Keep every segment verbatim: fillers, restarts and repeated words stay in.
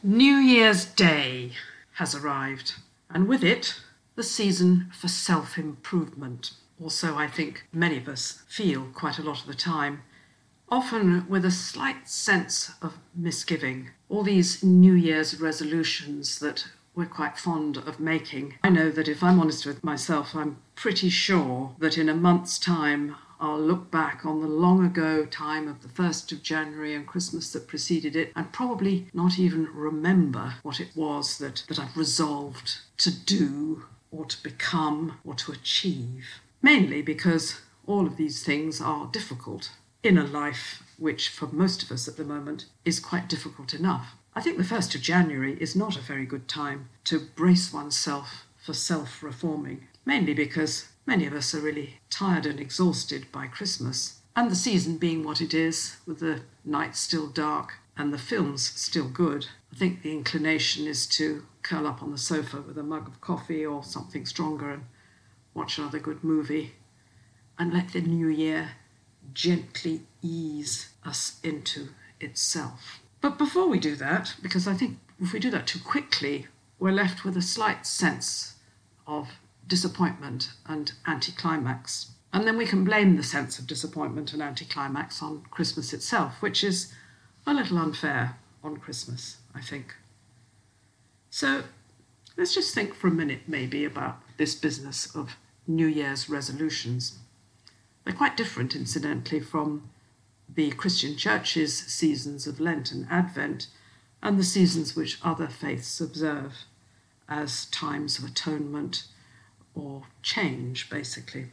New Year's Day has arrived, and with it, the season for self-improvement. Also, I think many of us feel quite a lot of the time, often with a slight sense of misgiving. All these New Year's resolutions that we're quite fond of making. I know that if I'm honest with myself, I'm pretty sure that in a month's time, I'll look back on the long ago time of the first of January and Christmas that preceded it and probably not even remember what it was that, that I've resolved to do or to become or to achieve. Mainly because all of these things are difficult in a life which for most of us at the moment is quite difficult enough. I think the first of January is not a very good time to brace oneself for self-reforming, mainly because many of us are really tired and exhausted by Christmas, and the season being what it is, with the nights still dark and the films still good. I think the inclination is to curl up on the sofa with a mug of coffee or something stronger and watch another good movie and let the new year gently ease us into itself. But before we do that, because I think if we do that too quickly, we're left with a slight sense of disappointment and anticlimax. And then we can blame the sense of disappointment and anticlimax on Christmas itself, which is a little unfair on Christmas, I think. So let's just think for a minute maybe about this business of New Year's resolutions. They're quite different, incidentally, from the Christian Church's seasons of Lent and Advent and the seasons which other faiths observe as times of atonement or change, basically.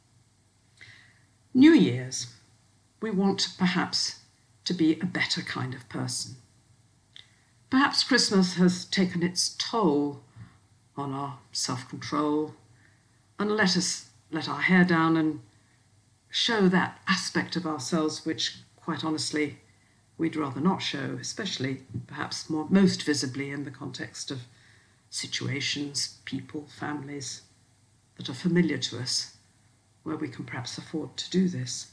New Year's, we want perhaps to be a better kind of person. Perhaps Christmas has taken its toll on our self-control and let us let our hair down and show that aspect of ourselves which, quite honestly, we'd rather not show, especially perhaps more most visibly in the context of situations, people, families that are familiar to us, where we can perhaps afford to do this.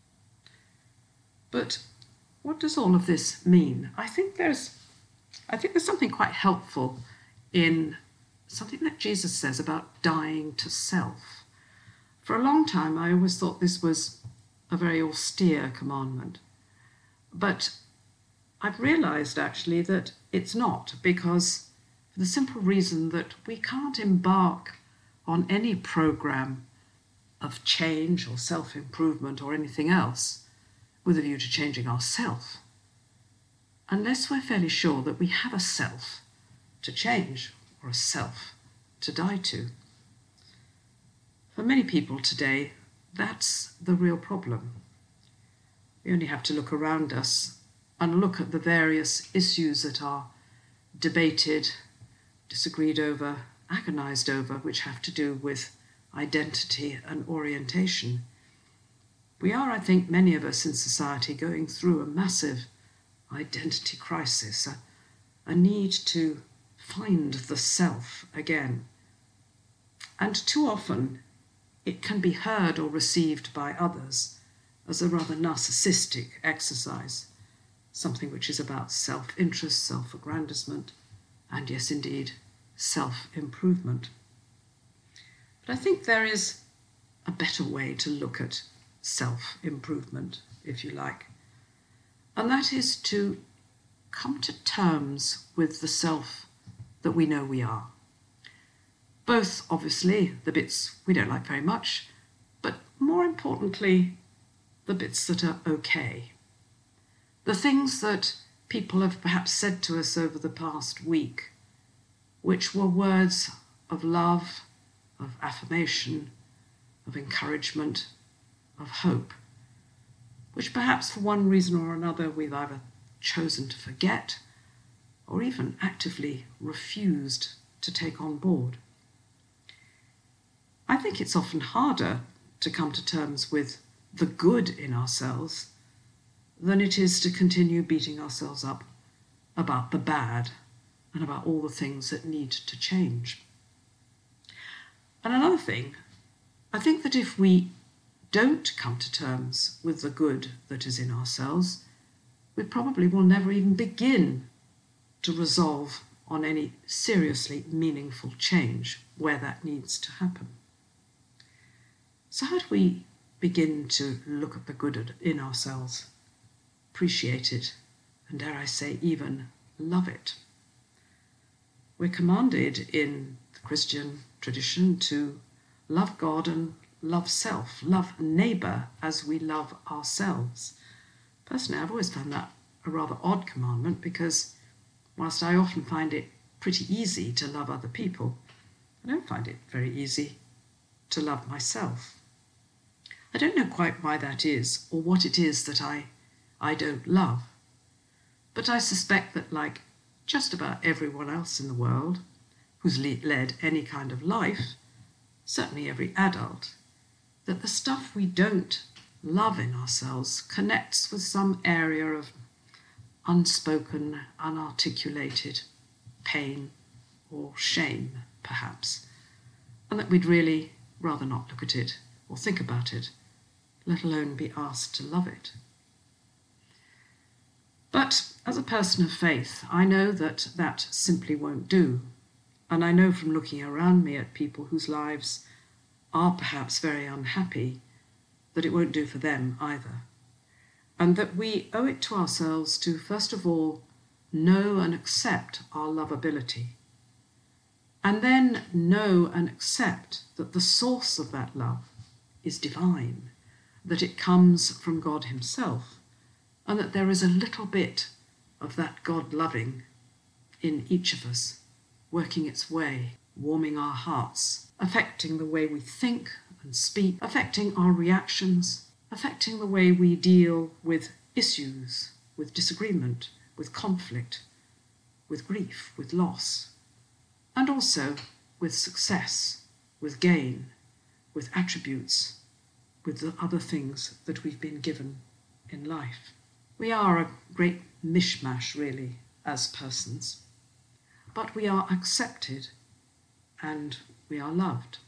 But what does all of this mean? I think there's, I think there's something quite helpful in something that Jesus says about dying to self. For a long time, I always thought this was a very austere commandment. But I've realized actually that it's not, because for the simple reason that we can't embark on any program of change or self-improvement or anything else with a view to changing ourself, unless we're fairly sure that we have a self to change or a self to die to. For many people today, that's the real problem. We only have to look around us and look at the various issues that are debated, disagreed over, agonized over, which have to do with identity and orientation. We are, I think, many of us in society going through a massive identity crisis, a, a need to find the self again. And too often, it can be heard or received by others as a rather narcissistic exercise, something which is about self-interest, self-aggrandizement, and yes, indeed, self-improvement. But I think there is a better way to look at self-improvement, if you like, and that is to come to terms with the self that we know we are. Both, obviously, the bits we don't like very much, but more importantly, the bits that are okay. The things that people have perhaps said to us over the past week, which were words of love, of affirmation, of encouragement, of hope, which perhaps for one reason or another we've either chosen to forget or even actively refused to take on board. I think it's often harder to come to terms with the good in ourselves than it is to continue beating ourselves up about the bad and about all the things that need to change. And another thing, I think that if we don't come to terms with the good that is in ourselves, we probably will never even begin to resolve on any seriously meaningful change where that needs to happen. So how do we begin to look at the good in ourselves, appreciate it, and dare I say even love it? We're commanded in the Christian tradition to love God and love self, love neighbour as we love ourselves. Personally, I've always found that a rather odd commandment, because whilst I often find it pretty easy to love other people, I don't find it very easy to love myself. I don't know quite why that is, or what it is that I, I don't love, but I suspect that, like just about everyone else in the world who's le- led any kind of life, certainly every adult, that the stuff we don't love in ourselves connects with some area of unspoken, unarticulated pain or shame, perhaps, and that we'd really rather not look at it or think about it, let alone be asked to love it. But as a person of faith, I know that that simply won't do, and I know from looking around me at people whose lives are perhaps very unhappy that it won't do for them either, and that we owe it to ourselves to, first of all, know and accept our lovability, and then know and accept that the source of that love is divine, that it comes from God himself, and that there is a little bit of that God loving in each of us, working its way, warming our hearts, affecting the way we think and speak, affecting our reactions, affecting the way we deal with issues, with disagreement, with conflict, with grief, with loss, and also with success, with gain, with attributes, with the other things that we've been given in life. We are a great mishmash, really, as persons, but we are accepted and we are loved.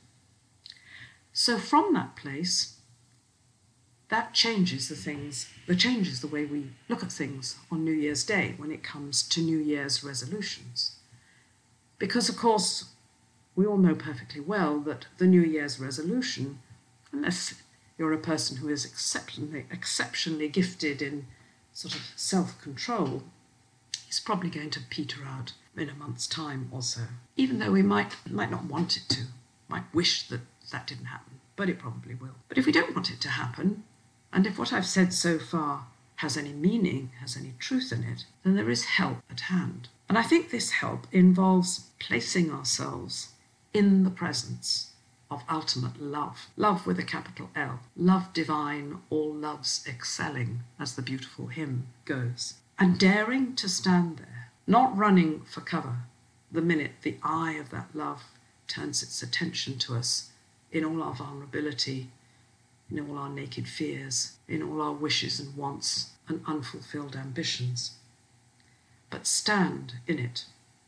So from that place, that changes the things, that changes the way we look at things on New Year's Day when it comes to New Year's resolutions. Because, of course, we all know perfectly well that the New Year's resolution, unless you're a person who is exceptionally, exceptionally gifted in sort of self-control, is probably going to peter out in a month's time or so. Even though we might, might not want it to, might wish that that didn't happen, but it probably will. But if we don't want it to happen, and if what I've said so far has any meaning, has any truth in it, then there is help at hand. And I think this help involves placing ourselves in the presence of ultimate love. Love with a capital L. Love divine, all loves excelling, as the beautiful hymn goes. And daring to stand there, not running for cover the minute the eye of that love turns its attention to us in all our vulnerability, in all our naked fears, in all our wishes and wants and unfulfilled ambitions. But stand in it.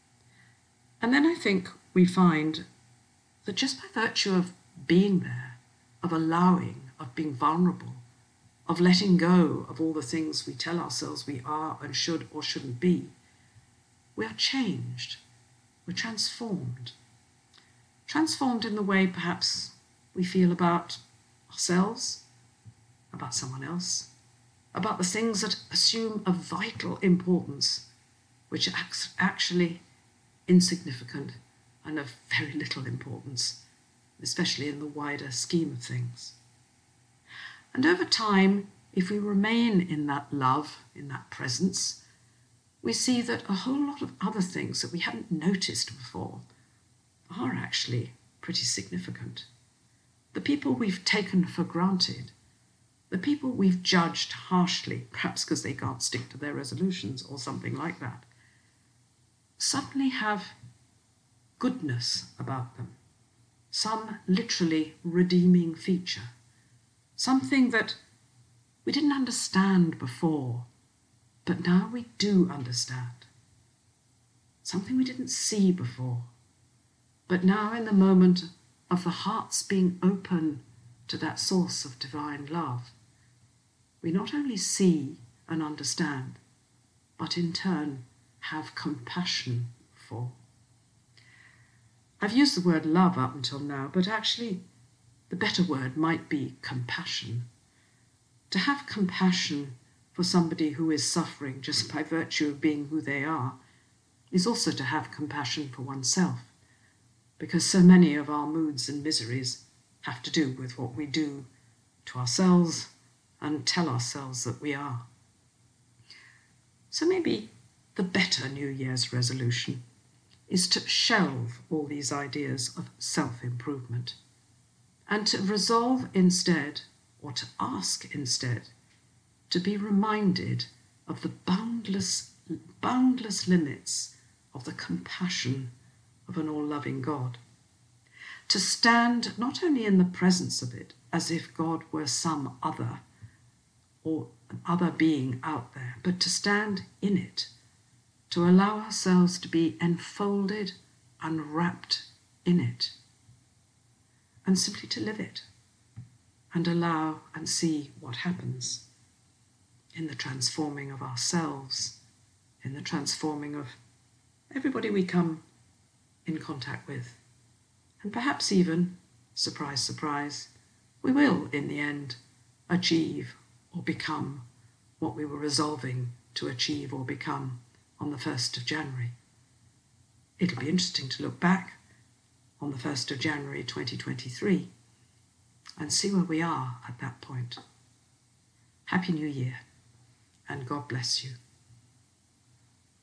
And then I think we find that just by virtue of being there, of allowing, of being vulnerable, of letting go of all the things we tell ourselves we are and should or shouldn't be, we are changed, we're transformed. Transformed in the way perhaps we feel about ourselves, about someone else, about the things that assume a vital importance, which are actually insignificant and of very little importance, especially in the wider scheme of things. And over time, if we remain in that love, in that presence, we see that a whole lot of other things that we hadn't noticed before are actually pretty significant. The people we've taken for granted, the people we've judged harshly, perhaps because they can't stick to their resolutions or something like that, suddenly have goodness about them, some literally redeeming feature, something that we didn't understand before, but now we do understand, something we didn't see before, but now in the moment of the hearts being open to that source of divine love, we not only see and understand, but in turn have compassion for. I've used the word love up until now, but actually the better word might be compassion. To have compassion for somebody who is suffering just by virtue of being who they are is also to have compassion for oneself, because so many of our moods and miseries have to do with what we do to ourselves and tell ourselves that we are. So maybe the better New Year's resolution is to shelve all these ideas of self-improvement and to resolve instead, or to ask instead, to be reminded of the boundless, boundless limits of the compassion of an all-loving God. To stand not only in the presence of it as if God were some other or an other being out there, but to stand in it, to allow ourselves to be enfolded and wrapped in it, and simply to live it and allow and see what happens in the transforming of ourselves, in the transforming of everybody we come in contact with. And perhaps even, surprise, surprise, we will in the end achieve or become what we were resolving to achieve or become on the first of January. It'll be interesting to look back on the first of January twenty twenty-three and see where we are at that point. Happy New Year, and God bless you.